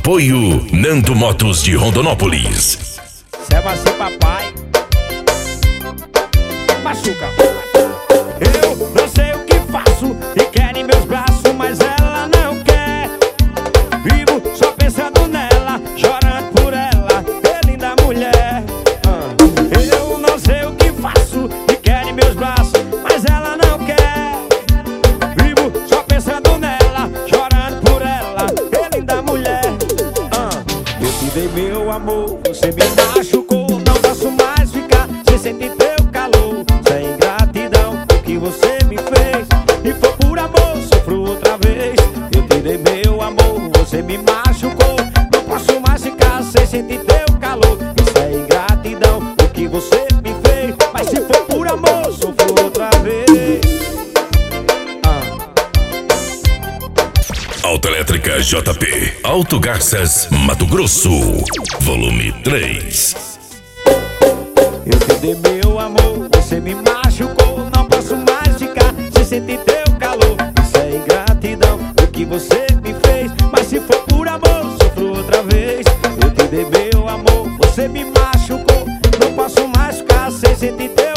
Apoio Nando Motos de Rondonópolis. Cê vai ser papai. Machuca. Eu não sei o que faço e quero em meus braços, mas ela não quer. Vivo só pensando nela, chorando por ela, é linda mulher. Eu não sei o que faço e quero em meus braços, mas ela não quer. Vivo só pensando nela, chorando por ela, é linda mulher. Eu te dei meu amor, você me machucou. Não posso mais ficar sem sentir teu calor. Sem ingratidão, o que você me fez. E foi por amor, sofro outra vez. Eu te dei meu amor, você me machucou. Não posso mais ficar sem sentir teu calor. Isso é ingratidão, o que você me fez. Mas se for por amor, sofro outra vez. Autoelétrica JP, Auto Garças, Mato Grosso, volume 3. Eu te dei meu amor, você me machucou. Não posso mais ficar sem sentir teu calor. Isso é ingratidão, o que você me fez. Mas se for por amor, sofro outra vez. Eu te dei meu amor, você me machucou. Não posso mais ficar sem sentir teu